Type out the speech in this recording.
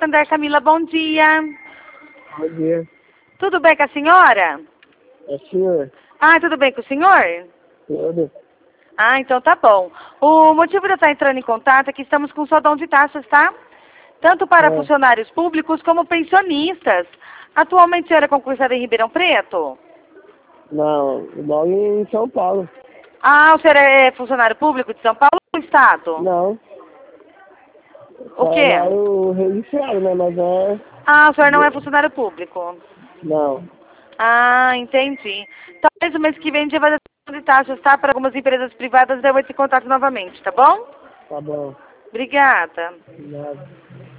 Santander, Camila, bom dia. Bom dia. Tudo bem com a senhora? É senhor? Ah, tudo bem com o senhor? Tudo. Ah, então tá bom. O motivo de eu estar entrando em contato é que estamos com sodão de taxas, tá? Tanto para funcionários públicos como pensionistas. Atualmente a senhora é concursada em Ribeirão Preto? Não, eu moro em São Paulo. Ah, o senhor é funcionário público de São Paulo ou do Estado? Não. O quê? Trabalho registrado, né? Mas é... Ah, o senhor não é funcionário público. Não. Ah, entendi. Talvez o mês que vem a gente vai fazer de taxas, tá? Para algumas empresas privadas eu vou te contato novamente, tá bom? Tá bom. Obrigada. Obrigado.